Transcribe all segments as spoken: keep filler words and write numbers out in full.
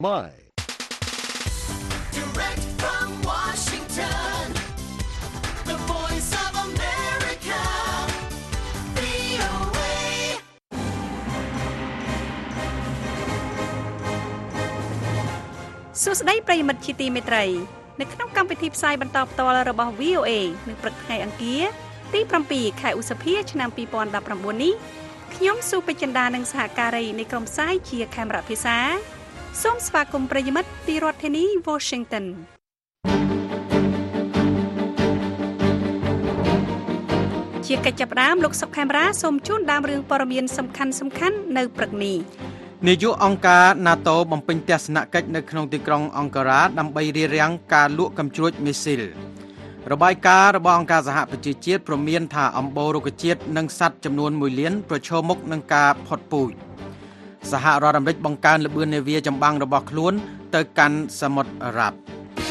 My Direct from Washington, the voice of America, វី អូ เอ សួស្តីប្រិយមិត្តជាទីមេត្រីនៅក្នុងកម្មវិធីផ្សាយបន្តផ្ទាល់របស់ វី អូ เอ នៅព្រឹកថ្ងៃអង្គារទី 7 ខែឧសភាឆ្នាំ ពីរពាន់ដប់ប្រាំបួននេះខ្ញុំស៊ូពេជ្រចិន្តានិងសហការីនៃក្រុមផ្សាយជាខេមរៈភាសាសូមស្វាគមន៍ប្រិយមិត្តពីរដ្ឋធានី Washington ជាកិច្ចចាប់ផ្ដើមលោកសុកខេមរាសូមជូនដើមរឿងព័ត៌មានសំខាន់សំខាន់នៅព្រឹកនេះនាយកអង្គការ NATO បំពេញទស្សនកិច្ចនៅក្នុងទីក្រុងអង្គការ៉ាដើម្បីរារាំងការលក់កាំជ្រួចមីស៊ីលរបាយការណ៍របស់អង្គការសហប្រជាជាតិព្រមានថាអំបូររុក្ខជាតិនិងសត្វចំនួនមួយលានប្រឈមមុខនឹងការផុតពូជសហរដ្ឋអាមេរិកបង្កើនល្បឿននាវាចម្បាំងរបស់ខ្លួនទៅកាន់សមុទ្រអារ៉ាប់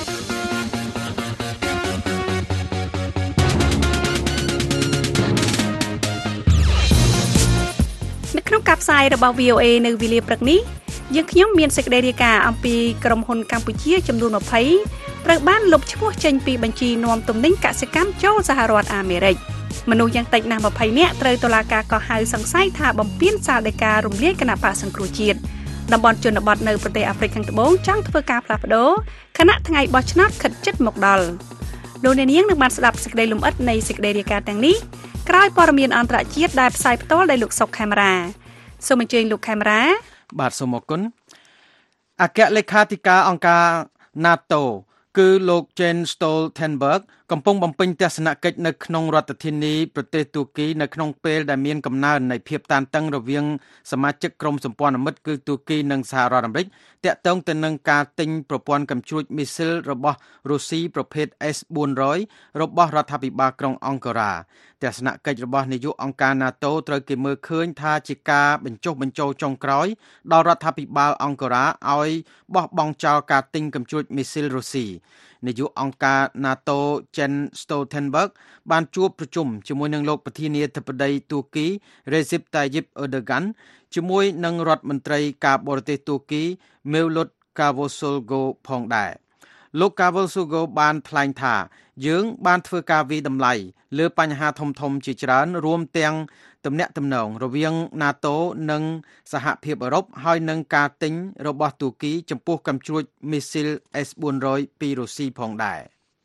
នៅក្នុងការផ្សាយរបស់ វី អូ เอ នៅវេលាព្រឹកនេះយើងខ្ញុំមានសេចក្តីរាយការណ៍អំពីក្រុមហ៊ុនកម្ពុជាចំនួនยี่สิบត្រូវបានលុបឈ្មោះចេញពីបញ្ជីនាំទំនិញកសិកម្មចូលសហរដ្ឋអាមេរិកមនុស្សយ៉ាងតិចណាស់ยี่สิบនាក់ត្រូវតុលាការកោះហៅសង្ស័យថាបំពានសាលដីការរំលាយគណៈបក្សសង្គ្រោះជាតិតំបន់ជនបទនៅប្រទេសអាហ្វ្រិកខាងត្បូងចង់ធ្វើការផ្លាស់ប្ដូរខណៈថ្ងៃបោះឆ្នោតខិតជិតមកដល់លោកអ្នកនាងនឹងបានស្ដាប់សេចក្តីលម្អិតនៃសេចក្តីរាយការណ៍ទាំងនេះក្រោយព័ត៌មានអន្តរជាតិដែលផ្សាយផ្ទាល់ដោយលោកសុកខេមរាសូមអញ្ជើញលោកខេមរាបាទសូមអរគុណអគ្គលេខាធិការអង្គការ NATO គឺលោក Jens Stoltenberg កំពុងបំពេញទស្សនកិច្ចនៅក្នុងរដ្ឋធានីប្រទេសទូគីនៅក្នុងពេលដែលមានកំណើននៃភាពតានតឹងរវាងសមាជិកក្រុមសម្ព័ន្ធមិត្តគឺទូគីនិងសហរដ្ឋអាមេរិកទាក់ទងទៅនឹងការទិញប្រព័ន្ធកាំជ្រួចមីស៊ីលរបស់រុស្ស៊ីប្រភេទ เอส bốn trăm របស់រដ្ឋាភិបាលក្រុងអង្គការ៉ាទស្សនកិច្ចរបស់នាយកអង្គការ NATO ត្រូវគេមើលឃើញថាជាការបញ្ចុះបញ្ចូលចុងក្រោយដល់រដ្ឋាភិបាលអង្គការ៉ាឲ្យបោះបង់ចោលការទិញកាំជ្រួចមីស៊ីលរុស្ស៊ីនាយកអង្គការ NATO Jens Stoltenberg បានជួបប្រជុំជាមួយនឹងលោកប្រធានាធិបតីទូគី Recep Tayyip Erdogan ជាមួយនឹងរដ្ឋមន្ត្រីការបរទេសទូគី Mevlut Cavusoglu ផងដែរលោក Cavusoglu បានថ្លែងថាយើងបានធ្វើការវិតម្លៃលើបញ្ហាធំធំជាច្រើនរួមទាំងទំនាក់ទំនងរវាង NATO និងសហភាពអឺរ៉ុបហើយនឹងការទិញរបស់ទូគីចំពោះកាំជ្រួចមីស៊ីល เอส bốn trăm ពីរុស្ស៊ីផងដែរ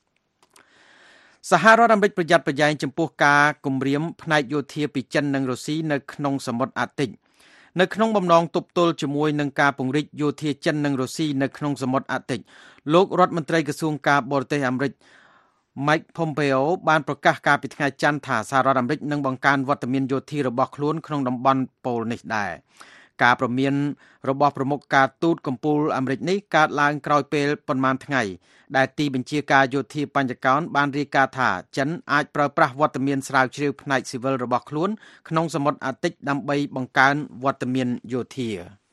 សហរដ្ឋអាមេរិកប្រយ័ត្នប្រយែងចំពោះការគំរាមផ្នែកយោធាពីចិននិងរុស្ស៊ីនៅក្នុងសមុទ្រអាតិចនៅក្នុងបំណងទប់ទល់ជាមួយនឹងការពង្រីកយោធាចិននិងរុស្ស៊ីនៅក្នុងសមុទ្រអាតិចលោករដ្ឋមន្ត្រីក្រសួងការបរទេសអាមេរិកMike Pompeo បានប្រកាសកាលពីថ្ងៃច័ន្ទថាសហរដ្ឋអាមេរិកនឹងបង្កើនវត្តមានយោធារបស់ខ្លួនក្នុងតំបន់ប៉ូលនេះដែរការប្រមានរបស់ប្រមុខការទូតកំពូលអាមេរិកនេះកើតឡើងក្រោយពេលប៉ុន្មានថ្ងៃដែលទីបញ្ជាការយោធាបញ្ចកោណបានរាយការណ៍ថាចិនអាចប្រើប្រាស់វត្តមានស្រាវជ្រាវផ្នែកស៊ីវិលរបស់ខ្លួនក្នុងសមុទ្រអាតិចដើម្បីបង្កើនវត្តមានយោធា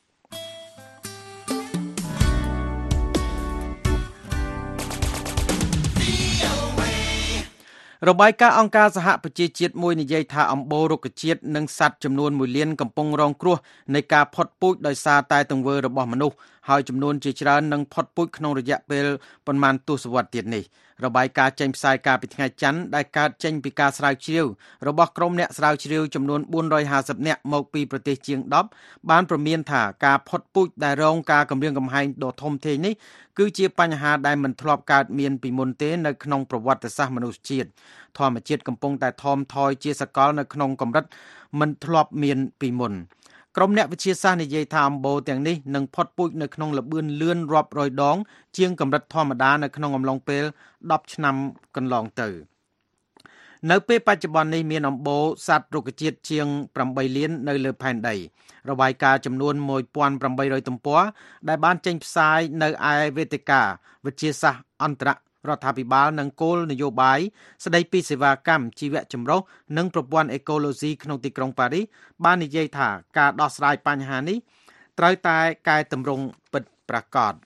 របាយការណ៍អង្គការសហប្រជាជាតិមួយនិយាយថាអំបូររុក្ខជាតិនិងសត្វចំនួនមួយលានកំពុងរងគ្រោះនៃការផុតពូជដោយសារតែទង្វើរបស់មនុស្សហើយចំនួនជាច្រើននឹងផុតពូជក្នុងរយៈពេលប៉ុន្មានទសវត្សរ៍ទៀតនេះរបាយការណ៍ចេញផ្សាយកាលពីថ្ងៃច័ន្ទដែលកើតចេញពីការស្រាវជ្រាវរបស់ក្រុមអ្នកស្រាវជ្រាវចំនួនbốn trămห้าสิบនាក់មកពីប្រទេសជាងដប់បានព្រមានថាការផុតពូជដែលរងការគំរាមកំហែងដ៏ធំធេងនេះគឺជាបញ្ហាដែលមិនធ្លាប់កើតមានពីមុនទេនៅក្នុងប្រវត្តិសាស្ត្រមនុស្សជាតិធម្មជាតិកំពុងតែថមថយជាសកលនៅក្នុងកម្រិតមិនធ្លាប់មានពីមុនក្រុមអ្នកវិទ្យាសាស្ត្រនិយាយថាអំបូរទាំងនេះនឹងផុតពូជនៅក្នុងល្បឿនលឿនរាប់រយដងជាងកម្រិតធម្មតានៅក្នុងអំឡុងពេលដប់ឆ្នាំកន្លងទៅនៅពេលបច្ចុប្បន្ននេះមានអំបូរសត្វរុក្ខជាតិជាងeightលាននៅលើផែនដីរបាយការណ៍ចំនួនone thousand eight hundredទំព័រដែលបានចេញផ្សាយនៅឯវេទិកាវិទ្យាសាស្ត្រអន្តររដ្ឋាភិបាលនិងគោលនយោបាយស្ដីពីសេវាកម្មជីវៈចម្រុះនិងប្រព័ន្ធអេកូឡូស៊ីក្នុងទីក្រុងប៉ារីសបាននិយាយថាការដោះស្រាយបញ្ហានេះត្រូវតែកែតម្រង់ពិតប្រាកដ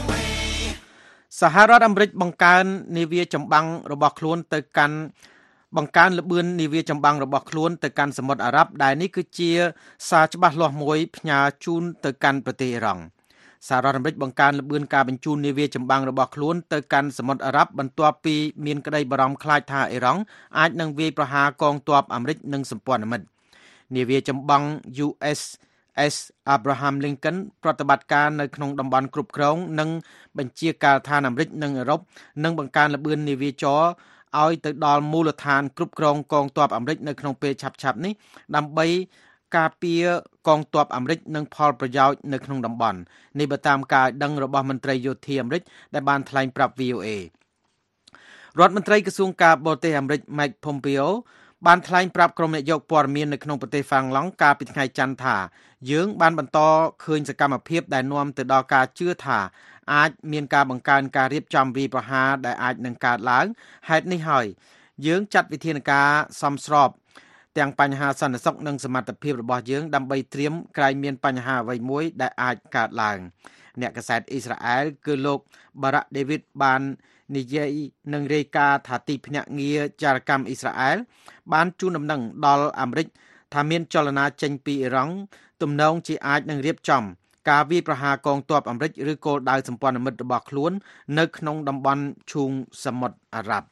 សហរដ្ឋអាមេរិកបង្កើននាវាចម្បាំងរបស់ខ្លួនទៅកាន់បង្កើនល្បឿននាវាចម្បាំងរបស់ខ្លួនទៅកាន់សមុទ្រអារ៉ាប់ដែលនេះគឺជាសារច្បាស់លាស់មួយផ្ញើជូនទៅកាន់ប្រទេសអ៊ីរ៉ង់សហរដ្ឋអាមេរិកបង្កើនល្បឿនការបញ្ជូននាវាចម្បាំងរបស់ខ្លួនទៅកាន់សមុទ្រអារ៉ាប់បន្ទាប់ពីមានក្តីបារម្ភខ្លាចថាអ៊ីរ៉ង់អាចនឹងវាយប្រហារកងទ័ពអាមេរិកនិងសម្ព័ន្ធមិត្តនាវាចម្បាំង យូ អេស S Abraham Lincoln ប្រតិបត្តិការនៅក្នុងតំបន់គ្រប់គ្រងនិងបញ្ជាការដ្ឋានអាមេរិកនិងអឺរ៉ុបនិងបង្កើនល្បឿននាវាចរឲ្យទៅដល់មូលដ្ឋានគ្រប់គ្រងកងទ័ពអាមេរិកនៅក្នុងពេលឆាប់ៗនេះដើម្បីការពារកងទ័ពអាមេរិកនិងផលប្រយោជន៍នៅក្នុងតំបន់នេះបើតាមការដឹងរបស់មន្ត្រីយោធាអាមេរិកដែលបានថ្លែងប្រាប់ វី អូ អេ រដ្ឋមន្ត្រីក្រសួងការបរទេសអាមេរិក Mike Pompeo បានថ្លែងប្រាប់ក្រុមអ្នកយកព័ត៌មាននៅក្នុងប្រទេសហ្វាំងឡង់កាលពីថ្ងៃច័ន្ទថាយើងបានបន្តឃើញសកម្មភាពដែលនាំទៅដល់ការជឿថាអាចមានការបង្កើនការរៀបចំវាយប្រហារដែលអាចនឹងកើតឡើងហេតុនេះហើយយើងចាត់វិធានការសមស្របទាំងបញ្ហាសន្តិសុខនិងសមត្ថភាពរបស់យើងដើម្បីត្រៀមក្រែងមានបញ្ហាអ្វីមួយដែលអាចកើតឡើងអ្នកកាសែតអ៊ីស្រាអែលគឺលោក Barak David បាននិយាយនឹងរាយការណ៍ថាទីភ្នាក់ងារចារកម្មអ៊ីស្រាអែលបានជូនដំណឹងដល់អាមេរិកថាមានចលនាចេញពីអ៊ីរ៉ង់ទំនងជាអាចនឹងរៀបចំការវាយប្រហារកងទ័ពអាមេរិកឬគោលដៅសម្ព័ន្ធមិត្តរបស់ខ្លួននៅក្នុងតំបន់ឈូងសមុទ្រអារ៉ាប់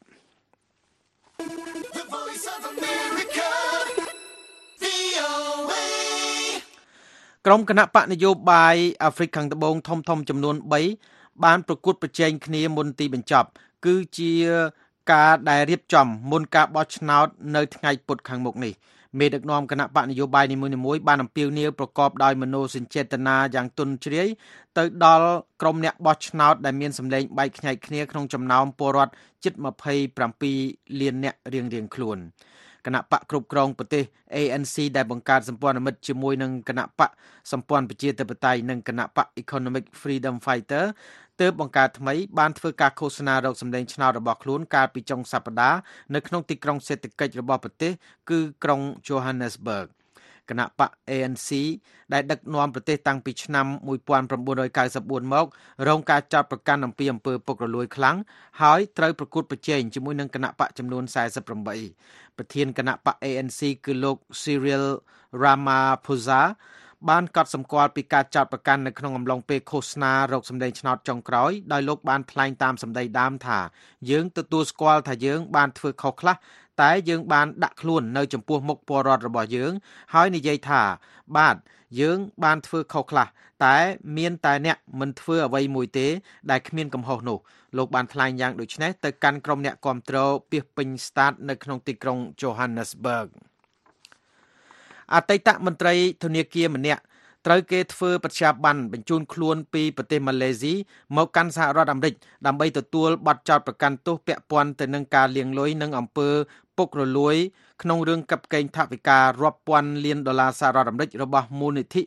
ក្រុមគណៈបកនយោបាយអាហ្វ្រិកខាងត្បូងធំៗចំនួនបីបានប្រកួតប្រជែងគ្នាមុនទីបញ្ចប់គឺជាការដែលរៀបចំមុនការបោះឆ្នោតនៅថ្ងៃពុធខាងមុខនេះមេដឹកនាំគណៈបកនយោបាយនីមួយៗបានអំពាវនាវប្រកបដោយមនោសញ្ចេតនាយ៉ាងទន់ជ្រាយទៅដល់ក្រុមអ្នកបោះឆ្នោតដែលមានសម្លេងបែកខ្ញែកគ្នាក្នុងចំណោមពលរដ្ឋជិតម្ភៃប្រាំពីរលាននាក់រៀងៗខ្លួនគណៈបកគ្រប់គ្រងប្រទេស เอ เอ็น ซี ដែលបង្កើតសម្ព័ន្ធមិត្តជាមួយនឹងគណៈបកសម្ព័ន្ធប្រជាធិបតេយ្យនិងគណៈបក Economic Freedom Fighter ទើបបង្កើតថ្មីបានធ្វើការឃោសនារកសម្លេងឆ្នោតរបស់ខ្លួនកាលពីចុងសប្តាហ៍នៅក្នុងទីក្រុងសេដ្ឋកិច្ចរបស់ប្រទេសគឺក្រុង Johannesburg គណៈបក เอ เอ็น ซี ដែលដឹកនាំប្រទេសតាំងពីឆ្នាំmột nghìn chín trăm chín mươi tưមករងការចាប់ប្រកាន់អំពីអំពើពុករលួយខ្លាំងហើយត្រូវប្រកួតប្រជែងជាមួយនឹងគណៈបកចំនួនสี่สิบแปดប្រធានគណៈបក เอ เอ็น ซี គឺលោក Cyril Ramaphosa បានកត់សម្គាល់ពីការចាប់ប្រកាន់នៅក្នុងអំឡុងពេលឃោសនារកសម្លេងឆ្នោតចុងក្រោយដោយលោកបានថ្លែងតាមសម្ដីដើមថាយើងទទួលស្គាល់ថាយើងបានធ្វើខុសខ្លះតែយើងបានដាក់ខ្លួននៅចំពោះមុខពលរដ្ឋរបស់យើងហើយនិយាយថាបាទយើងបានធ្វើខុសខ្លះតែមានតែអ្នកមិនធ្វើអ្វីមួយទេដែលគ្មានកំហុសនោះលោកបានថ្លែងយ៉ាងដូចនេះទៅកាន់ក្រុមអ្នកគាំទ្រពាសពេញស្តាតនៅក្នុងទីក្រុង Johannesburg អតីតមន្ត្រីធនាគារម្នាក់ត្រូវគេធ្វើប្រតិបត្តិបញ្ជូនខ្លួនពីប្រទេសម៉ាឡេស៊ីមកកាន់សហរដ្ឋអាមេរិកដើម្បីទទួលបទចោទប្រកាន់ទោសពាក់ព័ន្ធទៅនឹងការលាងលុយនិងអំពើពុករលួយក្នុងរឿងកាប់កេងថវិការាប់ពាន់លានដុល្លារសហរដ្ឋអាមេរិករបស់មូលនិធិ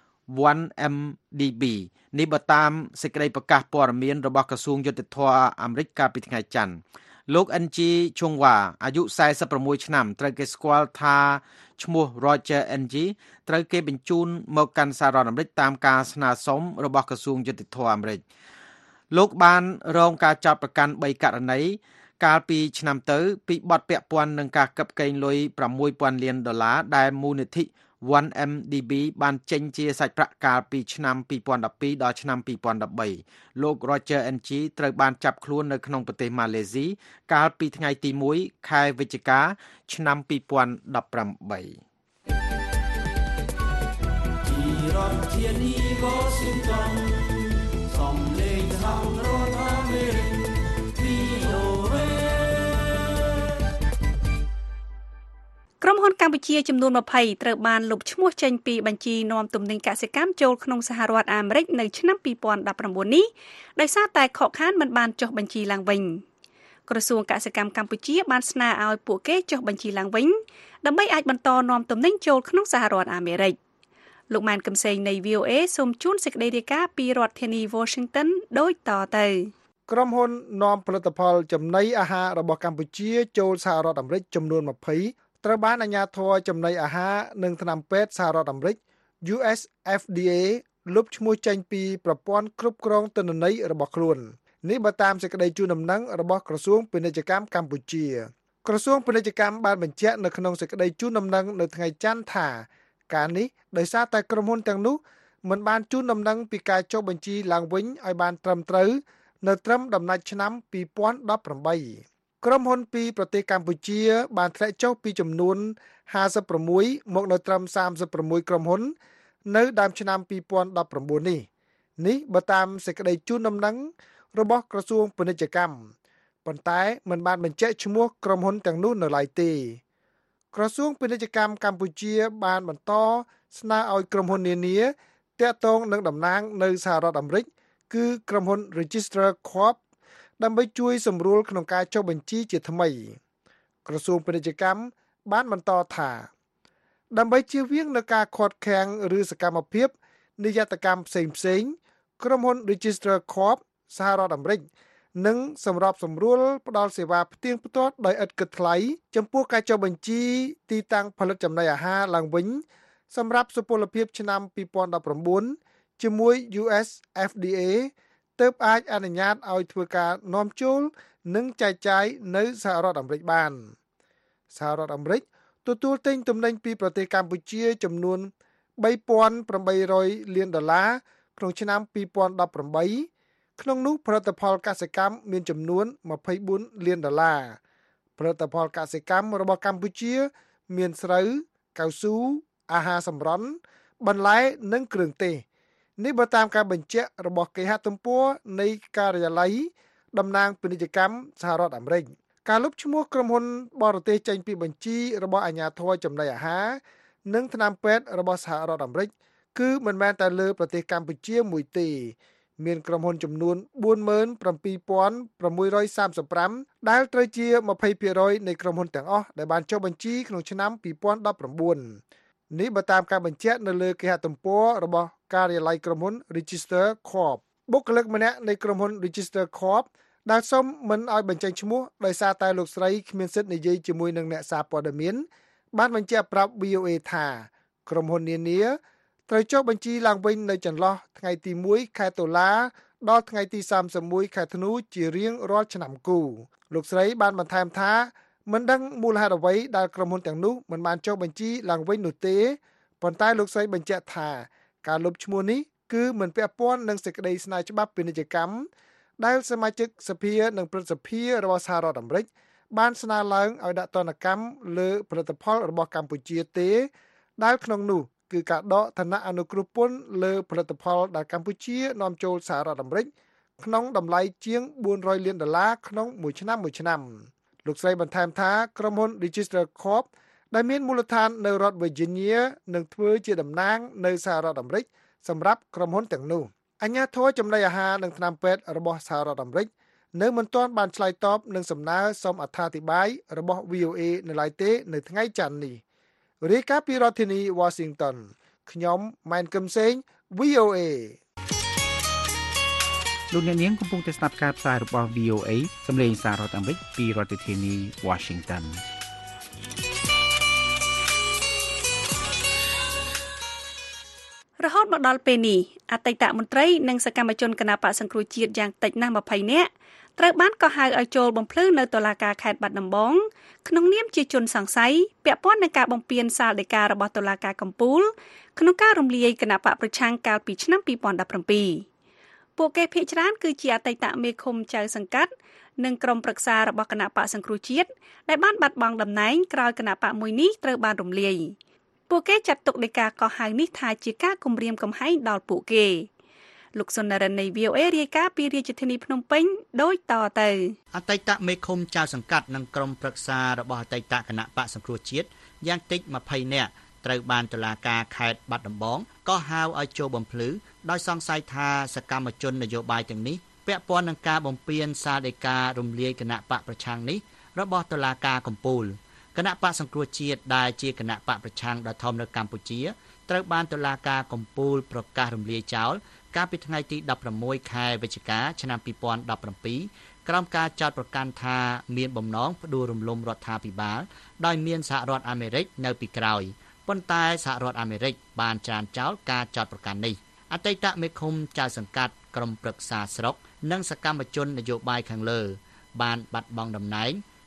one M D B នេះបើតាមសេចក្តីប្រកាសព័ត៌មានរបស់ក្រសួងយុត្តិធម៌អាមេរិកកាលពីថ្ងៃច័ន្ទលោក អិន ជី ឈុងវ៉ាអាយុสี่สิบหกឆ្នាំត្រូវគេស្គាល់ថាឈ្មោះ Roger អិន ជី ត្រូវគេបញ្ជូនមកកាន់សហរដ្ឋអាមេរិកតាមការស្នើសុំរបស់ក្រសួងយុត្តិធម៌អាមេរិកលោកបានរងការចាប់ប្រកាន់បីករណីកាលពីឆ្នាំទៅពីបទពាក់ព័ន្ធនឹងការកាប់កេងលុយប្រាំមួយពាន់លានដុល្លារដែលមូលនិធិ one M D B បានចេញជាសាច់ប្រាក់កាលពីឆ្នាំពីរពាន់ដប់ពីរដល់ឆ្នាំពីរពាន់ដប់បីលោក Roger អិន ជី ត្រូវបានចាប់ខ្លួននៅក្នុងប្រទេសម៉ាឡេស៊ីកាលពីថ្ងៃទីមួយខែវិច្ឆិកាឆ្នាំពីរពាន់ដប់ប្រាំបីទីរដ្ឋធានី Washington សំឡេងសហរដ្ឋអាមេរិក វី អូ เอក្រុមហ៊ុនកម្ពុជាចំនួនยี่สิบត្រូវបានលុបឈ្មោះចេញពីបញ្ជីនាំទំនិញកសិកម្មចូលក្នុងសហរដ្ឋអាមេរិកនៅឆ្នាំពីរពាន់ដប់ប្រាំបួននេះដោយសារតែខកខានមិនបានចុះបញ្ជីឡើងវិញក្រសួងកសិកម្មកម្ពុជាបានស្នើឲ្យពួកគេចុះបញ្ជីឡើងវិញដើម្បីអាចបន្តនាំទំនិញចូលក្នុងសហរដ្ឋអាមេរិកលោកម៉ែនកឹមសេងនៃ វី អូ អេ សូមជូនសេចក្តីរាយការណ៍ពីរដ្ឋធានី Washington ដូចតទៅក្រុមហ៊ុននាំផលិតផលចំណីអាហាររបស់កម្ពុជាចូលសហរដ្ឋអាមេរិកចំនួនยี่สิบត្រូវបានអាជ្ញាធរចំណីអាហារនិងថ្នាំពេទ្យសហរដ្ឋអាមេរិក U S F D A លុបឈ្មោះចេញពីប្រព័ន្ធគ្រប់គ្រងទិន្នន័យរបស់ខ្លួននេះបើតាមសេចក្តីជូនដំណឹងរបស់ក្រសួងពាណិជ្ជកម្មកម្ពុជាក្រសួងពាណិជ្ជកម្មបានបញ្ជាក់នៅក្នុងសេចក្តីជូនដំណឹងនៅថ្ងៃច័ន្ទថាការនេះដោយសារតែក្រុមហ៊ុនទាំងនោះមិនបានជូនដំណឹងពីការចុះបញ្ជីឡើងវិញឲ្យបានត្រឹមត្រូវនៅត្រឹមដំណាច់ឆ្នាំពីរពាន់ដប់ប្រាំបីក្រុមហ៊ុនពីប្រទេសកម្ពុជាបានធ្លាក់ចុះពីចំនួនห้าสิบหกមកនៅត្រឹមសាមសិបหกក្រុមហ៊ុននៅដើមឆ្នាំពីរពាន់ដប់ប្រាំបួននេះនេះបើតាមសេចក្តីជូនដំណឹងរបស់ក្រសួងពាណិជ្ជកម្មប៉ុន្តែមិនបានបញ្ជាក់ឈ្មោះក្រុមហ៊ុនទាំងនោះនៅឡើយទេក្រសួងពាណិជ្ជកម្មកម្ពុជាបានបន្តស្នើឲ្យក្រុមហ៊ុននានាទាក់ទងនឹងតំណាងនៅសហរដ្ឋអាមេរិកគឺក្រុមហ៊ុន Register Corp ដើម្បីជួយសម្រួលក្នុងការចុះបញ្ជីជាថ្មីក្រសួងពាណិជ្ជកម្មបានបន្តថាដើម្បីជៀសវាងនឹងការខាត់ខាំងឬសកម្មភាពនិយត្តកម្មផ្សេងៗក្រុមហ៊ុន Register Corp សហរដ្ឋអាមេរិកនិងសម្របសម្រួលផ្ដល់សេវាផ្ទៀងផ្ទាត់ដោយឥតគិតថ្លៃចំពោះការចុះបញ្ជីទីតាំងផលិតចំណីអាហារឡើងវិញសម្រាប់សុពលភាពឆ្នាំពីរពាន់ដប់ប្រាំបួនជាមួយ ยู เอส เอฟ ดี เอ ទើបអាចអនុញ្ញាតឲ្យធ្វើការនាំចូលនិងចែកចាយនៅសហរដ្ឋអាមេរិកបានសហរដ្ឋអាមេរិកទទួលទិញទំនិញពីប្រទេសកម្ពុជាចំនួនបីពាន់ប្រាំបីរយលានដុល្លារក្នុងឆ្នាំពីរពាន់ដប់ប្រាំបីក្នុងនោះផលិតផលកសិកម្មមានចំនួនម្ភៃបួនលានដុល្លារផលិតផលកសិកម្មរបស់កម្ពុជាមានស្រូវកៅស៊ូអាហារសម្រន់បន្លែនិងគ្រឿងទេសនេះបើតាមការបញ្ជាក់របស់គេហទំព័រនៃការិយាល័យតំណាងពាណិជ្ជកម្មសហរដ្ឋអាមេរិកការលុបឈ្មោះក្រុមហ៊ុនបរទេសចេញពីបញ្ជីរបស់អាជ្ញាធរចំណីអាហារនិងថ្នាំពេទ្យរបស់សហរដ្ឋអាមេរិកគឺមិនមែនតែលើប្រទេសកម្ពុជាមួយទេមានក្រុមហ៊ុនចំនួនបួនម៉ឺនប្រាំពីរពាន់ប្រាំមួយរយសាមសិបប្រាំដែលត្រូវជាម្ភៃភាគរយនៃក្រុមហ៊ុនទាំងអស់ដែលបានចុះបញ្ជីក្នុងឆ្នាំពីរពាន់ដប់ប្រាំបួននេះបើតាមការបញ្ជាក់នៅលើគេហទំព័ររបស់ការិយាល័យក្រុមហ៊ុន Register Corp បុគ្គលិកម្នាក់នៃក្រុមហ៊ុន Register Corp ដែលសុំមិនឲ្យបញ្ចេញឈ្មោះដោយសារតែលោកស្រីគ្មានសិទ្ធិនិយាយជាមួយនឹងអ្នកសារព័ត៌មានបានបញ្ជាក់ប្រាប់ វី អូ เอ ថាក្រុមហ៊ុននានាត្រូវចុះបញ្ជីឡើងវិញនៅចន្លោះថ្ងៃទីមួយខែតុលាដល់ថ្ងៃទីសាមសិបមួយខែធ្នូជារៀងរាល់ឆ្នាំគូលោកស្រីបានបន្ថែមថាមិនដឹងមូលហេតុអ្វីដែលក្រុមហ៊ុនទាំងនោះមិនបានចុះបញ្ជីឡើងវិញនោះទេប៉ុន្តែលោកស្រីបញ្ជាក់ថាការលុបឈ្មោះនេះគឺមិនពាក់ព័ន្ធនឹងសេចក្តីស្នើច្បាប់ពាណិជ្ជកម្មដែលសមាជិកសភានិងព្រឹទ្ធសភារបស់សហរដ្ឋអាមេរិកបានស្នើឡើងឲ្យដាក់ទណ្ឌកម្មលើផលិតផលរបស់កម្ពុជាទេដែលក្នុងនោះគឺការដកឋានៈអនុគ្រោះពន្ធលើផលិតផលដែលកម្ពុជានាំចូលសហរដ្ឋអាមេរិកក្នុងតម្លៃជាងបួនរយលានដុល្លារក្នុងមួយឆ្នាំមួយឆ្នាំលោកស្រីបន្ថែមថាក្រុមហ៊ុន Register Corp ដែលមានមូលដ្ឋាននៅរដ្ឋ Virginia នឹងធ្វើជាតំណាងនៅសហរដ្ឋអាមេរិកសម្រាប់ក្រុមហ៊ុនទាំងនោះអាជ្ញាធរចំណីអាហារនិងថ្នាំពេទ្យរបស់សហរដ្ឋអាមេរិកនៅមិនទាន់បានឆ្លើយតបនឹងសំណើសុំអត្ថាធិប្បាយរបស់ វី អូ เอ នៅឡើយទេនៅថ្ងៃច័ន្ទនេះរាយការណ៍ពីរដ្ឋធានី Washington ខ្ញុំម៉ែនកឹមសេង វី អូ เอលោកអ្នកនាងកំពុងតែស្ដាប់ការផ្សាយរបស់ វី អូ เอ សម្លេងសាររដ្ឋអាមេរិកពីរដ្ឋធានី Washington រហូតមកដល់ពេលនេះអតីតមន្ត្រីនិងសកម្មជនគណបក្សសង្គ្រោះជាតិយ៉ាងតិចណាស់ម្ភៃនាក់ត្រូវបានកោះហៅឲ្យចូលបំភ្លឺនៅតុលាការខេត្តបាត់ដំបងក្នុងនាមជាជនសង្ស័យពាក់ព័ន្ធនឹងការបំពានសាលដីការបស់តុលាការកំពូលក្នុងការរំលាយគណបក្សប្រឆាំងកាលពីឆ្នាំពីរពាន់ដប់ប្រាំពីរពួកគេភាគច្រើនគឺជាអតីតមេឃុំចៅសង្កាត់និងក្រុមប្រឹក្សារបស់គណបក្សសង្គ្រោះជាតិដែលបានបាត់បង់តំណែងក្រោយគណបក្សមួយនេះត្រូវបានរំលាយពួកគេចាត់ទុកដីកាកោះហៅនេះថាជាការគំរាមកំហែងដល់ពួកគេលោកសុនរិននៃ វី អូ เอ រាយការណ៍ពីរាជធានីភ្នំពេញដូចតទៅអតីតមេឃុំចៅសង្កាត់និងក្រុមប្រឹក្សារបស់អតីតគណៈបក្សសង្គ្រោះជាតិយ៉ាងតិចម្ភៃនាក់ត្រូវបានតុលាការខេត្តបាត់ដំបងកោះហៅឲ្យចូលបំភ្លឺដោយសង្ស័យថាសកម្មជននយោបាយទាំងនេះពាក់ព័ន្ធនឹងការបំពានសាលដីការំលាយគណៈបកប្រឆាំងនេះរបស់តុលាការកំពូលគណៈបក្សសង្គ្រោះជាតិដែលជាគណៈបកប្រឆាំងដ៏ធំនៅកម្ពុជាត្រូវបានតុលាការកំពូលប្រកាសរំលាយចោលកាលពីថ្ងៃទីដប់ប្រាំមួយខែវិច្ឆិកាឆ្នាំពីរពាន់ដប់ប្រាំពីរក្រោមការចោទប្រកាន់ថាមានបំណងផ្ដួលរំលំរដ្ឋាភិបាលដោយមានសហរដ្ឋអាមេរិកនៅពីក្រោយប៉ុន្តែសហរដ្ឋអាមេរិកបានច្រានចោលការចោទប្រកាន់នេះអតីតមេឃុំចៅសង្កាត់ក្រុមប្រឹក្សាស្រុកនិងសកម្មជននយោបាយខាងលើបានបាត់បង់តំណែង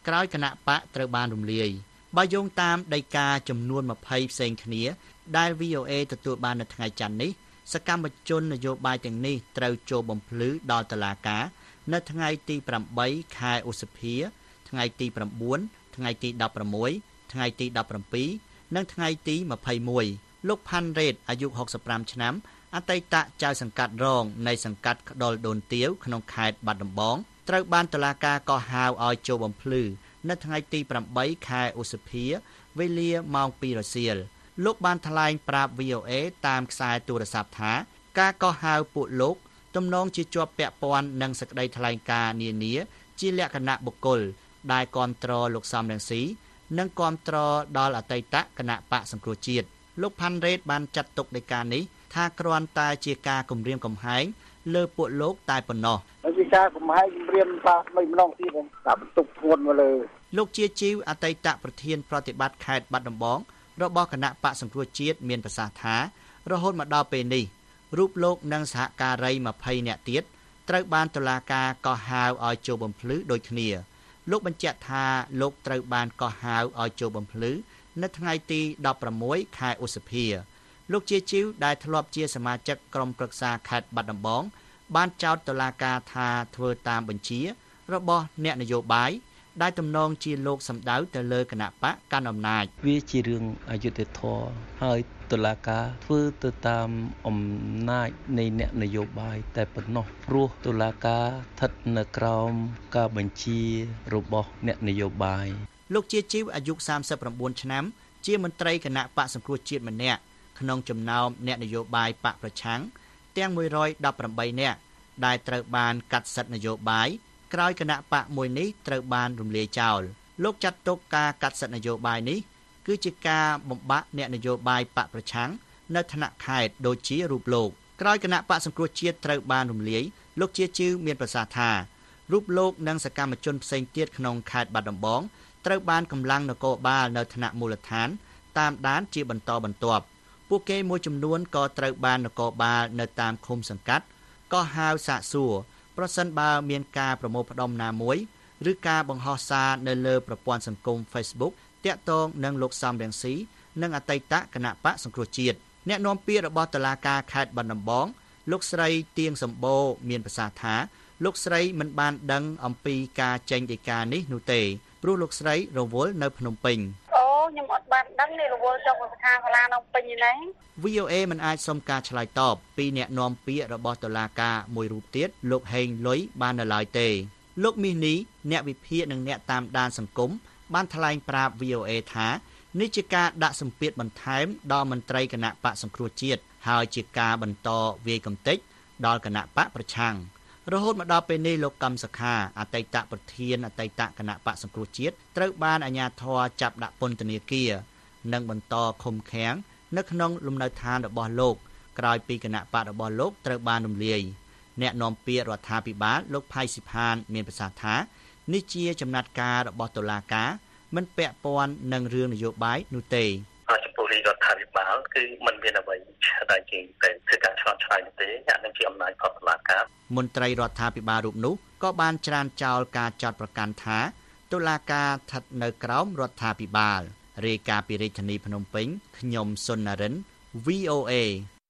ក្រោយគណៈបកត្រូវបានរំលាយបើយោងតាមដីកាចំនួនยี่สิบផ្សេងគ្នាដែល វី អូ เอ ទទួលបាននៅថ្ងៃច័ន្ទនេះសកម្មជននយោបាយទាំងនេះត្រូវចូលបំភ្លឺដល់តុលាការនៅថ្ងៃទីeightខែឧសភាថ្ងៃទីnineថ្ងៃទីsixteenថ្ងៃទីseventeenនិងថ្ងៃទីtwenty-oneលោកផាន់រ៉េតអាយុsixty-fiveឆ្នាំអតីតចៅសង្កាត់រងនៃសង្កាត់ក្តុលដូនទាវក្នុងខេត្តបាត់ដំបងត្រូវបានតុលាការកោះហៅឲ្យចូលបំភ្លឺនៅថ្ងៃទីeightខែឧសភាវេលាម៉ោងtwoរសៀលលោកបានថ្លែងប្រាប់ វី អូ เอ តាមខ្សែទូរស័ព្ទថាការកោះហៅពួកលោកទំនងជាជាប់ពាក់ព័ន្ធនឹងសេចក្តីថ្លែងការណ៍នានាជាលក្ខណៈបុគ្គលដែលគាំទ្រលោកសំរងស៊ីនិងគាំទ្រដល់អតីតគណៈបកសង្គ្រោះជាតិលោកផាន់រ៉េតបានចាត់ទុកដីកានេះថាគ្រាន់តែជាការគំរាមកំហែងលើពួកលោកតែប៉ុណ្ណោះជាការគំហែងគំរាមថាមិនម្ដងទៀតដាក់បន្ទុកធ្ងន់មកលើលោកជាជីវអតីតប្រធានប្រតិបត្តិខេត្តបាត់ដំបងរបស់គណៈបកសង្គ្រោះជាតិមានប្រសាសន៍ថារហូតមកដល់ពេលនេះរូបលោកនិងសហការីtwentyនាក់ទៀតត្រូវបានតុលាការកោះហៅឲ្យចូលបំភ្លឺដូចគ្នាលោកបញ្ជាក់ថាលោកត្រូវបានកោះហៅឲ្យចូលបំភ្លឺនៅថ្ងៃទីsixteenខែឧសភាលោកជាជីវដែលធ្លាប់ជាសមាជិកក្រុមប្រឹក្សាខេត្តបាត់ដំបងបានចោទតុលាការថាធ្វើតាមបញ្ជារបស់អ្នកនយោបាយដែលទំនងជាលោកសម្ដៅទៅលើគណៈបកកាន់អំណាចវាជារឿងអយុត្តិធម៌ហើយតុលាការធ្វើទៅតាមអំណាចនៃអ្នកនយោបាយតែប៉ុណ្ណោះព្រោះតុលាការស្ថិតនៅក្រោមការបញ្ជារបស់អ្នកនយោបាយលោកជាជីវអាយុthirty-nineឆ្នាំជាមន្ត្រីគណៈបកសង្គ្រោះជាតិម្នាក់ក្នុងចំណោមអ្នកនយោបាយបកប្រឆាំងទាំងone hundred eighteenនាក់ដែលត្រូវបានកាត់សិទ្ធិនយោបាយក្រោយគណៈបកមួយនេះត្រូវបានរំលាយចោលលោកចាត់ទុកការកាត់សិទ្ធិនយោបាយនេះគឺជាការបំបាក់អ្នកនយោបាយបកប្រឆាំងនៅថ្នាក់ខេត្តដូចជារូបលោកក្រោយគណៈបកសង្គ្រោះជាតិត្រូវបានរំលាយលោកជាជីវមានប្រសាសន៍ថារូបលោកនិងសកម្មជនផ្សេងទៀតក្នុងខេត្តបាត់ដំបងត្រូវបានកម្លាំងនគរបាលនៅថ្នាក់មូលដ្ឋានតាមដានជាបន្តបន្ទាប់ពួកគេមួយចំនួនក៏ត្រូវបាននគរបាលនៅតាមឃុំសង្កាត់ក៏ហៅសាកសួរប្រសិនបើមានការប្រមូលផ្ដុំណាមួយឬការបង្ហោះសារនៅលើប្រព័ន្ធសង្គម Facebook ទាក់ទងនឹងលោកសំរងស៊ីនិងអតីតគណៈបកសង្គ្រោះជាតិអ្នកនាំពាក្យរបស់តុលាការខេត្តបាត់ដំបងលោកស្រីទៀងសម្បូរមានប្រសាសន៍ថាលោកស្រីមិនបានដឹងអំពីការចេញដីកានេះនោះទេព្រោះលោកស្រីរវល់នៅភ្នំពេញអូខ្ញុំអត់បានដឹងទេរវល់ចុះស្ថានសាលានៅពេញនេះវី អូ เอ មិនអាចសុំការឆ្លើយតបពីអ្នកនាំពាក្យរបស់តុលាការមួយរូបទៀតលោកហេងលុយបាននៅឡើយទេលោកមីនីអ្នកវិភាគនិងអ្នកតាមដានសង្គមបានថ្លែងប្រាប់ វី អូ เอ ថានេះជាការដាក់សម្ពាធបន្ថែមដល់មន្ត្រីគណៈបកសង្គ្រោះជាតិហើយជាការបន្តវាយកំទេចដល់គណៈបកប្រឆាំងរហូតមកដល់ពេលនេះលោកកឹមសុខាអតីតប្រធានអតីតគណៈបកសង្គ្រោះជាតិត្រូវបានអាជ្ញាធរចាប់ដាក់ពន្ធនាគារនិងបន្តឃុំឃាំងនៅក្នុងលំនៅឋានរបស់លោកក្រោយពីគណៈបករបស់លោកត្រូវបានរំលាយអ្នកនាំពាក្យរដ្ឋាភិបាលលោកផៃស៊ីផានមានប្រសាសន៍ថានេះជាចំណាត់ការរបស់តុលាការមិនពាក់ព័ន្ធនឹងរឿងនយោបាយនោះទេចំពោះរដ្ឋាភិបាលគឺมันមានអ្វីដែលជាតែធ្វើការឆ្លងឆ្លើយនោះទេអានឹងជាអំណាចរបស់តុលាការមន្ត្រីរដ្ឋាភិបាលរូបនោះក៏បានច្រានចោលការចោទប្រកាន់ថាតុលាការស្ថិតនៅក្រោមរដ្ឋាភិបាលរាយការណ៍ពីរាជធានីភ្នំពេញខ្ញុំសុននរិន វី អូ เอ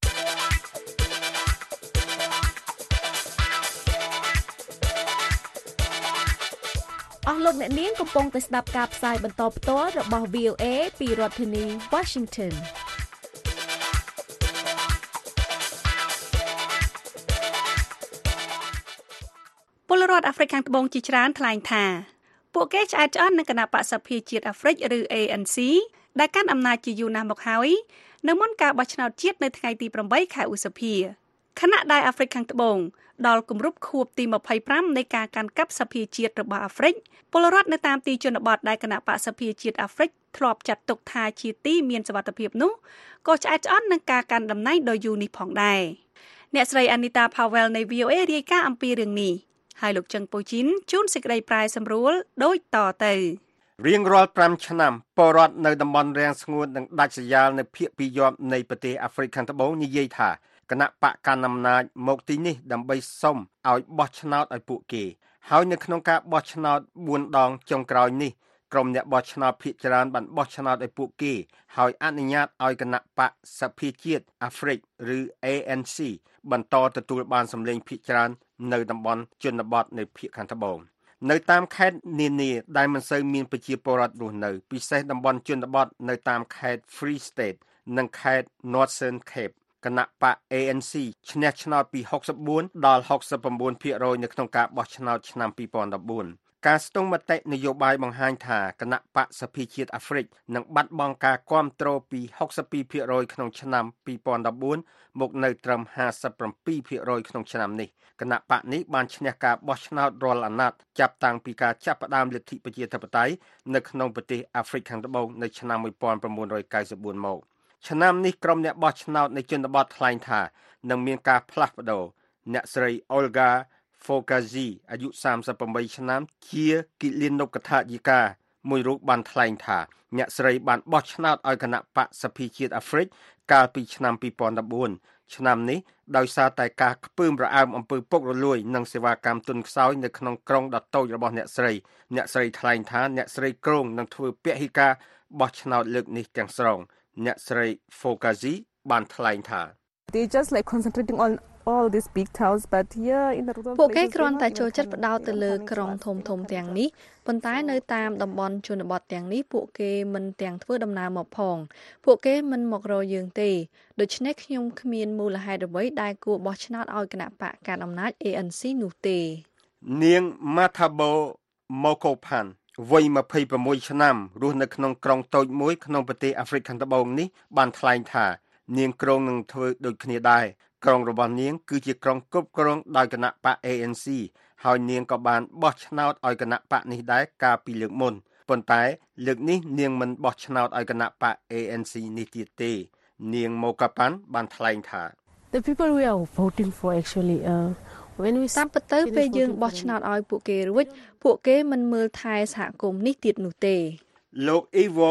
អស់លោកអ្នកនាងកំពុងតែស្ដាប់ការផ្សាយបន្តផ្ទាល់របស់ វី អូ เอ ពីរដ្ឋធានី Washington ពលរដ្ឋអាហ្វ្រិកខាងត្បូងជាច្រើនថ្លែងថាពួកគេឆ្អែតឆ្អន់នឹងគណៈបក្សសភាជាតិអាហ្វ្រិកឬ เอ เอ็น ซี ដែលកាន់អំណាចជាយូរណាស់មកហើយនៅមុនការបោះឆ្នោតជាតិនៅថ្ងៃទីeightខែឧសភាខណៈដែលអាហ្វ្រិកខាងត្បូងដល់គម្រប់ខួបទីtwenty-fiveនៃការកាន់កាប់សភាជាតិរបស់អាហ្វ្រិកពលរដ្ឋនៅតាមទីជនបទដែលគណៈបក្សសភាជាតិអាហ្វ្រិកធ្លាប់ចាត់ទុកថាជាទីមានសុវត្ថិភាពនោះក៏ឆ្អែតឆ្អន់នឹងការកាន់តំណែងដ៏យូរនេះផងដែរអ្នកស្រី Anita Powell នៃ វី អូ เอ រាយការណ៍អំពីរឿងនេះហើយលោកជឹងពូជីនជួនសេចក្តីប្រាយសម្រួលដូចតទៅរៀងរាល់fiveឆ្នាំពលរដ្ឋនៅតំបន់រាំងស្ងួតនិងដាច់ស្រយាលនៅភាគពីរយប់នៃប្រទេសអាហ្វ្រិកខាងត្បូងនិយាយថាគណៈបកកណ្ដាលអំណាចមកទីនេះដើម្បីសុំឲ្យបោះឆ្នោតឲ្យពួកគេហើយនៅក្នុងការបោះឆ្នោតបួនដងចុងក្រោយនេះក្រុមអ្នកបោះឆ្នោតភាគច្រើនបានបោះឆ្នោតឲ្យពួកគេហើយអនុញ្ញាតឲ្យគណៈបកសភាជាតិអាហ្វ្រិកឬ A N C បន្តទទួលបានសម្លេងភាគច្រើននៅតំបន់ជនបទនៃភាគខាងត្បូងនៅតាមខេត្តនានាដែលមិនសូវមានប្រជាពលរដ្ឋរស់នៅពិសេសតំបន់ជនបទនៅតាមខេត្ត Free State និងខេត្ត Northern Cape គណៈបក A N C ឈ្នះឆ្នោតពីหกสิบสี่ដល់หกสิบเก้าភាគរយ នៅក្នុងការបោះឆ្នោតឆ្នាំពីរពាន់ដប់បួនការស្ទង់មតិនយោបាយបង្ហាញថាគណៈបកសភាជាតិអាហ្វ្រិកនឹងបាត់បង់ការគាំទ្រពីหกสิบสองភាគរយ ក្នុងឆ្នាំពីរពាន់ដប់បួនមកនៅត្រឹមห้าสิบเจ็ดភាគរយ ក្នុងឆ្នាំនេះគណៈបកនេះបានឈ្នះការបោះឆ្នោតរាល់អាណត្តិចាប់តាំងពីការចាប់ផ្ដើមលទ្ធិប្រជាធិបតេយ្យនៅក្នុងប្រទេសអាហ្វ្រិកខាងត្បូងនៅឆ្នាំmột nghìn chín trăm chín mươi tưមកឆ្នាំនេះក្រុមអ្នកបោះឆ្នោតនៅជនបទថ្លែងថានឹងមានការផ្លាស់ប្ដូរអ្នកស្រី Olga Fogazi អាយុសាមសិបប្រាំបីឆ្នាំជាគិលានុបដ្ឋាយិកាមួយរូបបានថ្លែងថាអ្នកស្រីបានបោះឆ្នោតឲ្យគណៈបកសភាជាតិអាហ្វ្រិកកាលពីឆ្នាំពីរពាន់ដប់បួនឆ្នាំនេះដោយសារតែការខ្ពើមរអើមអំពើពុករលួយនិងសេវាកម្មទុនខ្សោយនៅក្នុងក្រុងដ៏តូចរបស់អ្នកស្រីអ្នកស្រីថ្លែងថាអ្នកស្រីក្រុងនឹងធ្វើពហិការបោះឆ្នោតលើកនេះទាំងស្រុងអ្នកស្រី Fogazi បានថ្លែងថា They just like concentrating on all these big towns but here in the rural ពួកគេគ្រាន់តែចូលចិត្តផ្ដោតទៅលើក្រុងធំធំទាំងនេះប៉ុន្តែនៅតាមតំបន់ជនបទទាំងនេះពួកគេមិនទាំងធ្វើដំណើរមកផងពួកគេមិនមករកយើងទេដូច្នេះខ្ញុំគ្មានមូលហេតុអ្វីដែលគួរបោះឆ្នោតឲ្យគណៈបកកាន់អំណាច A N C នោះទេនាង Mathabo Mokopan វ័យยี่สิบหกឆ្នាំរស់នៅក្នុងក្រុងតូចមួយក្នុងប្រទេសអាហ្វ្រិកខាងត្បូងនេះបានថ្លែងថានាងក្រុងនឹងធ្វើដូចគ្នាដែរក្រុងរបស់នាងគឺជាក្រុងគ្រប់គ្រងដោយគណៈបក A N C ហើយនាងក៏បានបោះឆ្នោតឲ្យគណៈបកនេះដែរកាលពីលើកមុនប៉ុន្តែលើកនេះនាងមិនបោះឆ្នោតឲ្យគណៈបក A N C នេះទៀតទេនាង Mokapan បានថ្លែងថា The people we are voting for actually uh when we តាមពិតទៅពេលយើងបោះឆ្នោតឲ្យពួកគេរួចពួកគេមិនមើលថែសហគមន៍នេះទៀតនោះទេលោក Ivo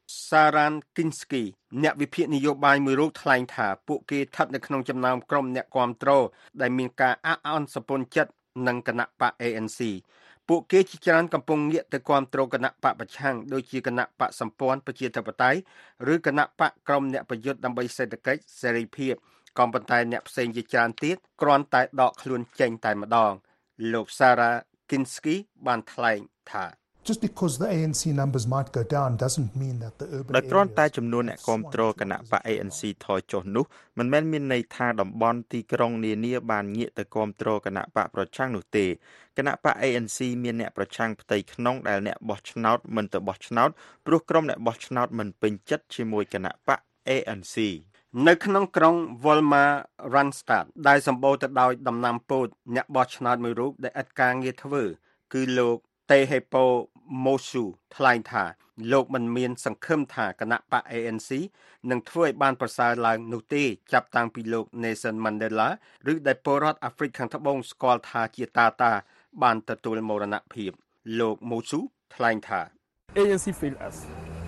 Sarankinski អ្នកវិភាគនយោបាយមួយរូបថ្លែងថាពួកគេស្ថិតនៅក្នុងចំណោមក្រុមអ្នកគាំទ្រដែលមានការអអន់សពុនចិត្តនឹងគណៈបក A N C ពួកគេជាច្រើនកំពុងងាកទៅគាំទ្រគណៈបកប្រឆាំងដូចជាគណៈបកសម្ព័ន្ធប្រជាធិបតេយ្យឬគណៈបកក្រុមអ្នកប្រយុទ្ធដើម្បីសេដ្ឋកិច្ចសេរីភាពក៏ប៉ុន្តែអ្នកផ្សេងជាច្រើនទៀតគ្រាន់តែដកខ្លួនចេញតែម្ដងលោក Sarankinski បានថ្លែងថា Just because the A N C numbers might go down doesn't mean that the urban ដោយគ្រាន់តែចំនួនអ្នកគាំទ្រគណៈបក A N C ថយចុះនោះមិនមែនមានន័យថាតំបន់ទីក្រុងនានាបានងាកទៅគាំទ្រគណៈបកប្រឆាំងនោះទេគណៈបក A N C មានអ្នកប្រឆាំងផ្ទៃក្នុងដែលអ្នកបោះឆ្នោតមិនទៅបោះឆ្នោតព្រោះក្រុមអ្នកបោះឆ្នោតមិនពេញចិត្តជាមួយគណៈបក A N C នៅក្នុងក្រុង Wolmaransstad ដែលសម្បូរទៅដោយដំណាំពោតអ្នកបោះឆ្នោតមួយរូបដែលឥតការងារធ្វើគឺលោក Tehepo Mosu ថ្លែងថាលោកមិនមានសង្ឃឹមថាគណៈបក A N C នឹងធ្វើឲ្យបានប្រសើរឡើងនោះទេចាប់តាំងពីលោក Nelson Mandela ឬដែលពលរដ្ឋអាហ្វ្រិកខាងត្បូងស្គាល់ថាជាតាតាបានទទួលមរណភាពលោក Mosu ថ្លែងថា A N C failed us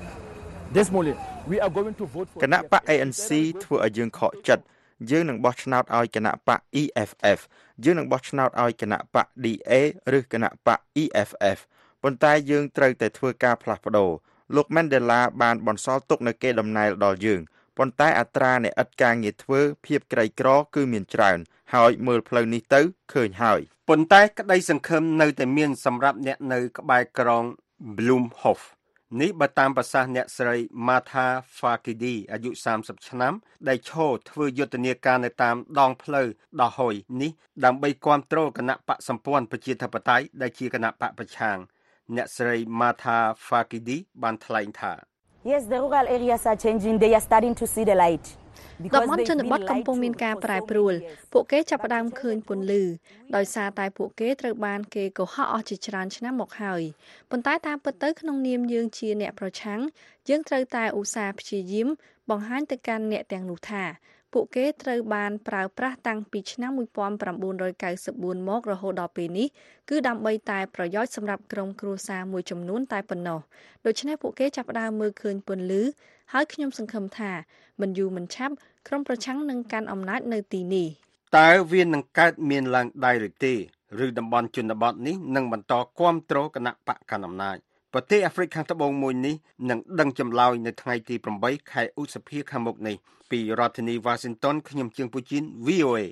this morning we are going to vote for គណៈបក A N C ធ្វើឲ្យយើងខកចិត្តយើងនឹងបោះឆ្នោតឲ្យគណៈបក E F F យើងនឹងបោះឆ្នោតឲ្យគណៈបក D A ឬគណៈបក E F F ប៉ុន្តែយើងត្រូវតែធ្វើការផ្លាស់ប្ដូរលោក Mandela បានបន្សល់ទុកនូវកេរដំណែលដល់យើងប៉ុន្តែអត្រានៃឥតការងារធ្វើភាពក្រីក្រគឺមានច្រើនហើយមើលផ្លូវនេះទៅឃើញហើយប៉ុន្តែក្តីសង្ឃឹមនៅតែមានសម្រាប់អ្នកនៅក្បែរក្រុង Bloemhofនេះបើតាមប្រសាសន៍អ្នកស្រី Martha Fakidi អាយុសាមសិបឆ្នាំដែលឈរធ្វើយុទ្ធនាការនៅតាមដងផ្លូវដ៏ហុយនេះដើម្បីគាំទ្រគណៈបកសម្ព័ន្ធប្រជាធិបតេយ្យដែលជាគណៈបកប្រឆាំងអ្នកស្រី Martha Fakidi បានថ្លែងថា Yes the rural areas are changing they are starting to see the light តំបន់ជនបទកំពុងមានការប្រែប្រួលពួកគេចាប់ផ្ដើមឃើញពន្លឺដោយសារតែពួកគេត្រូវបានគេកុហកអស់ជាច្រើនឆ្នាំមកហើយប៉ុន្តែតាមពិតទៅក្នុងនាមយើងជាអ្នកប្រឆាំងយើងត្រូវតែឧស្សាហ៍ព្យាយាមបង្ហាញទៅកាន់អ្នកទាំងនោះថាពួកគេត្រូវបានប្រើប្រាស់តាំងពីឆ្នាំmột nghìn chín trăm chín mươi tưមករហូតដល់ពេលនេះគឺដើម្បីតែប្រយោជន៍សម្រាប់ក្រុមគ្រួសារមួយចំនួនតែប៉ុណ្ណោះដូច្នេះពួកគេចាប់ផ្ដើមមើលឃើញពន្លឺហើយខ្ញុំសង្ឃឹមថាមិនយូរមិនឆាប់ក្រុមប្រឆាំងនឹងកាន់អំណាចនៅទីនេះតើវានឹងកើតមានឡើងដែរឬទេឬតំបន់ជនបទនេះនឹងបន្តគាំទ្រគណៈបកកណ្ដាលអំណាចប្រទេសអាហ្វ្រិកខាងត្បូងមួយនេះនឹងដឹងចម្លើយនៅថ្ងៃទីeightខែឧសភាខាងមុខនេះពីរដ្ឋធានី Washington ខ្ញុំជើងពូជីន V O A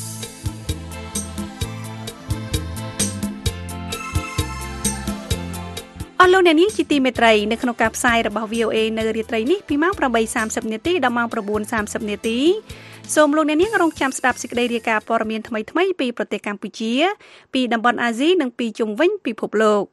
អស់លោកអ្នកនាងជាទីមេត្រីនៅក្នុងការផ្សាយរបស់ V O A នៅរាត្រីនេះពីម៉ោងeight thirtyនាទីដល់ម៉ោងnine thirtyនាទីសូមលោកអ្នកនាងរងចាំស្ដាប់សេចក្តីរាយការណ៍ព័ត៌មានថ្មីៗពីប្រទេសកម្ពុជាពីតំបន់អាស៊ីនិងពីជុំវិញពិភពលោក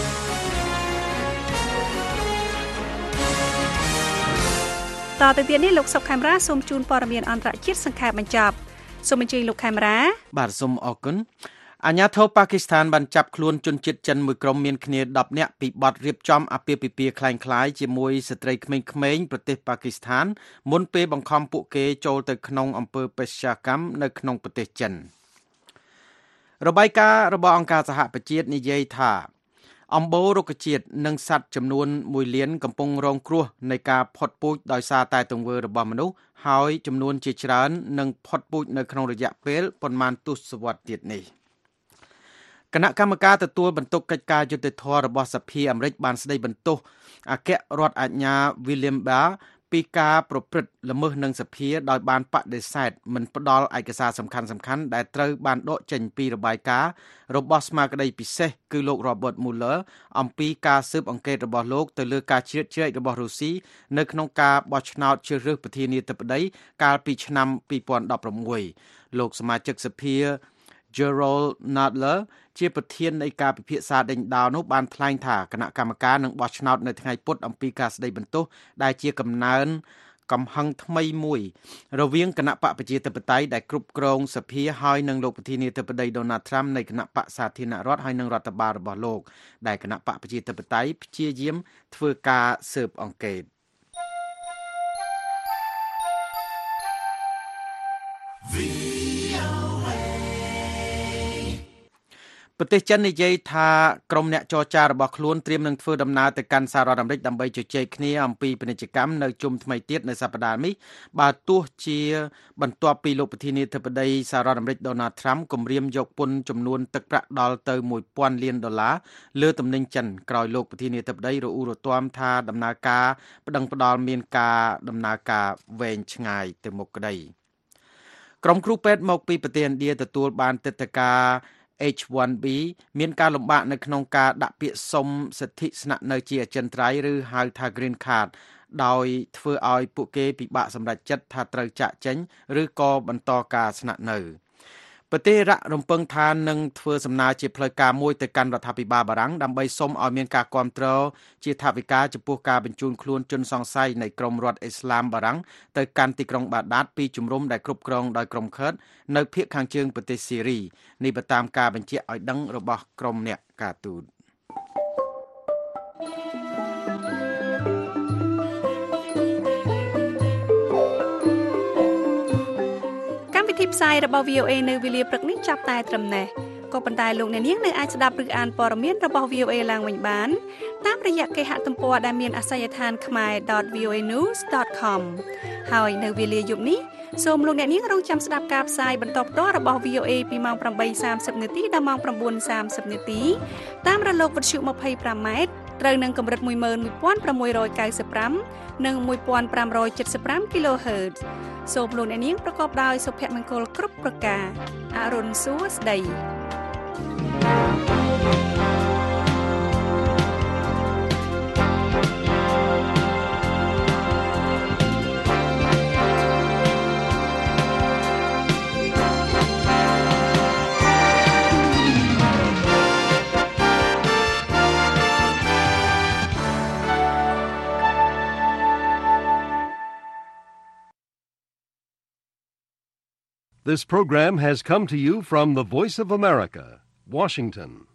តទៅទៀតនេះលោកសុកខេមរាសូមជូនព័ត៌មានអន្តរជាតិសង្ខេបបញ្ចប់សូមអញ្ជើញលោកខេមរាបាទសូមអរគុណអាញាធិបតេយ្យប៉ាគីស្ថានបានចាប់ខ្លួនជនជាតិចិនមួយក្រុមមានគ្នាtenនាក់ពីបទរៀបចំអាពាហ៍ពិពាហ៍คล้ายៗជាមួយស្ត្រីក្មេងៗប្រទេសប៉ាគីស្ថានមុនពេលបង្ខំពួកគេចូលទៅក្នុងអំពើបេសកកម្មនៅក្នុងប្រទេសចិនរបាយការណ៍របស់អង្គការសហប្រជាជាតិនិយាយថាអំបូររុក្ខជាតិនិងសត្វចំនួនoneលានកំពុងរងគ្រោះនៃការផុតពូជដោយសារតែទង្វើរបស់មនុស្សហើយចំនួនជាច្រើននឹងផុតពូជនៅក្នុងរយៈពេលប៉ុន្មានទសវត្សរ៍ទៀតនេះគណៈកម្មការទទួលបន្ទុកកិច្ចការយុត្តិធម៌របស់សភាអាមេរិកបានស្ដីបន្ទោសអគ្គរដ្ឋអាជ្ញា William Barr ពីការប្រព្រឹត្តល្មើសនឹងសភាដោយបានបដិសេធមិនផ្ដល់ឯកសារសំខាន់ៗដែលត្រូវបានដកចេញពីរបាយការណ៍របស់ស្មារតីពិសេសគឺលោក Robert Mueller អំពីការស៊ើបអង្កេតរបស់លោកទៅលើការជ្រៀតជ្រែករបស់រុស្ស៊ីនៅក្នុងការបោះឆ្នោតជ្រើសរើសប្រធានាធិបតីកាលពីឆ្នាំtwo thousand sixteenលោកសមាជិកសភា Gerald Nadler ជាប្រធាននៃការពិភាក្សាដេញដោលនោះបានថ្លែងថាគណៈកម្មការនឹងបោះឆ្នោតនៅថ្ងៃពុធអំពីការស្ដីបន្ទោសដែលជាកំណើនកំហឹងថ្មីមួយរវាងគណៈបកប្រជាធិបតេយ្យដែលគ្រប់គ្រងសភាហើយនិងលោកប្រធានាធិបតី Donald Trump នៃគណៈបកសាធារណរដ្ឋហើយនិងរដ្ឋបាលរបស់លោកដែលគណៈបកប្រជាធិបតេយ្យព្យាយាមធ្វើការស៊ើបអង្កេតប្រទេសចិននិយាយថាក្រុមអ្នកចរចារបស់ខ្លួនត្រៀមនឹងធ្វើដំណើរទៅកាន់សហរដ្ឋអាមេរិកដើម្បីជជែកគ្នាអំពីពាណិជ្ជកម្មនៅជុំថ្មីទៀតនៅសប្តាហ៍នេះបើទោះជាបន្ទាប់ពីលោកប្រធានាធិបតីសហរដ្ឋអាមេរិក Donald Trump គម្រាមយកពន្ធចំនួនទឹកប្រាក់ដល់ទៅone thousandលានដុល្លារលើទំនិញចិនក្រោយលោកប្រធានាធិបតីរអ៊ូរទាំថាដំណើរការប្តឹងផ្តល់មានការដំណើរការវែងឆ្ងាយទៅមុខក្តីក្រុមគ្រូពេទ្យមកពីប្រទេសឥណ្ឌាទទួលបានទិដ្ឋាការH one B មានការលំបាកនៅក្នុងការដាក់ពាក្យសុំសិទ្ធិស្នាក់នៅជាអចិន្ត្រៃយ៍ឬហៅថា Green Card ដោយធ្វើឲ្យពួកគេពិបាកសម្រេចចិត្តថាត្រូវចាកចេញឬក៏បន្តការស្នាក់នៅប្រទេសរ៉ាក់រំពឹងថានឹងធ្វើសំណើជាផ្លូវការមួយទៅកាន់រដ្ឋាភិបាលបារាំងដើម្បីសុំឲ្យមានការគាំទ្រជាថវិកាចំពោះការបញ្ជូនខ្លួនជនសង្ស័យនៃក្រុមរដ្ឋអ៊ីស្លាមបារាំងទៅកាន់ទីក្រុងបាដាតពីជំរំដែលគ្រប់គ្រងដោយក្រុមឃឺតនៅភាគខាងជើងប្រទេសស៊ីរីនេះបើតាមការបញ្ជាក់ឲ្យដឹងរបស់ក្រុមអ្នកការទូតទីផ្សាយរបស់ V O A នៅវេលាព្រឹកនេះចាប់តែត្រឹមនេះក៏ប៉ុន្តែលោកអ្នកនាងនៅអាចស្ដាប់ឬអានព័ត៌មានរបស់ V O A ឡើងវិញបានតាមរយៈគេហទំព័រដែលមានអាសយដ្ឋាន khmae dot v o a news dot com ហើយនៅវេលាយប់នេះសូមលោកអ្នកនាងរងចាំស្ដាប់ការផ្សាយបន្តផ្ទាល់របស់ V O A ពីម៉ោងeight thirtyនាទីដល់ម៉ោងnine thirtyនាទីតាមរលកវិទ្យុtwenty-fiveម៉ែត្រត្រូវនឹងកម្រិតone one six nine fiveនិងone five seven five គីឡូហឺតសូមលោកអ្នកនាងប្រកបដោយសុភមង្គលគ្រប់ប្រការអរុនសួស្តី This program has come to you from the Voice of America, Washington.